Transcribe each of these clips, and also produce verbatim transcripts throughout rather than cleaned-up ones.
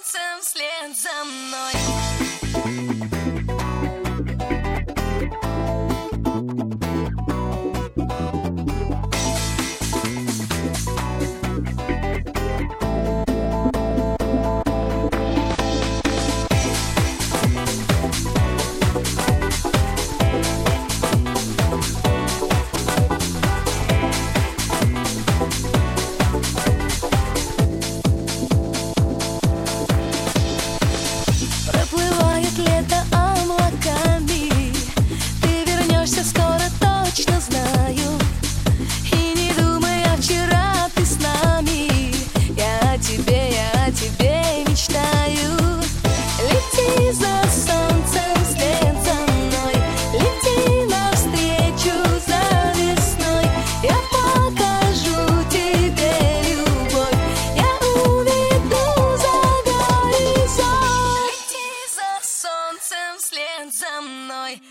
солнцем вслед за мной. Проплывает лето облаками, ты вернешься скоро, точно знаю. И не думай, а вчера ты с нами. Я о тебе, я о тебе мечтаю. Лети за солнцем вслед за мной, лети навстречу за весной. Я покажу тебе любовь, я уведу за горизонт. Лети за солнцем вслед за мной.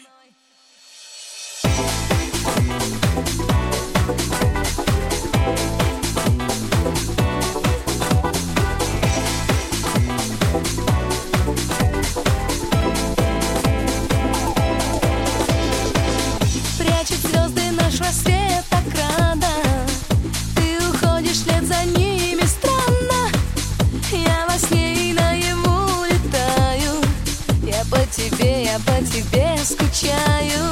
Прячет звезды наш рассвет так рано, ты уходишь вслед за ними, странно. Я во сне и наяву летаю, я по тебе, я по тебе скучаю.